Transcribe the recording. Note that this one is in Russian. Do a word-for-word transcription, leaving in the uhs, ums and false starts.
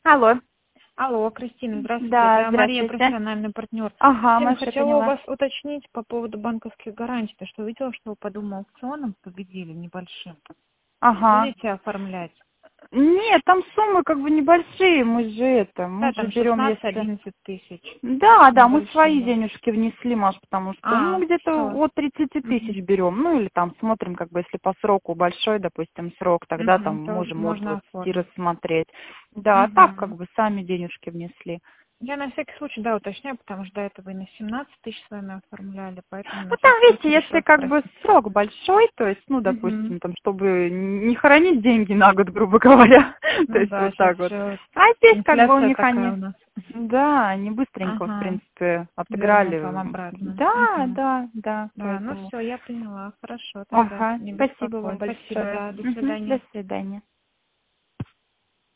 Алло. Алло, Кристина, здравствуйте. Да, Это Мария, здравствуйте. профессиональный партнер. Ага, Кристина, Маша, хотела у поняла. вас уточнить по поводу банковских гарантий. То, что видела, что вы по двум аукционам победили небольшим. Ага. Будете оформлять? Нет, там суммы как бы небольшие, мы же это, мы Да, же там берем, если... шестнадцать-одиннадцать тысяч. Да, да, мы Небольшие свои были. денежки внесли, Маш, потому что, А, ну, где-то все. от тридцати тысяч берем, ну, или там смотрим, как бы, если по сроку большой, допустим, срок, тогда там То можем от можно двадцати оформить. рассмотреть. Да, а так, как Мгм. бы, сами денежки внесли. Я на всякий случай, да, уточняю, потому что до этого и на семнадцать тысяч с вами оформляли, поэтому Ну, на там, всякий видите, случай если решила как бы спросить. срок большой, то есть, ну, Мгм. допустим, там, чтобы не хранить деньги на год, грубо говоря, то Ну есть да, вот сейчас так вот. же А здесь как бы у инфляция них такая они, у нас. да, они быстренько, в Ага. принципе, Вернут отыграли. вам обратно. Да, Мгм. да, да, Да, ну поэтому. все, я поняла. Хорошо, тогда Ага, не спасибо вам беспокоить. Спасибо, большое. да, до Мгм, свидания. до свидания.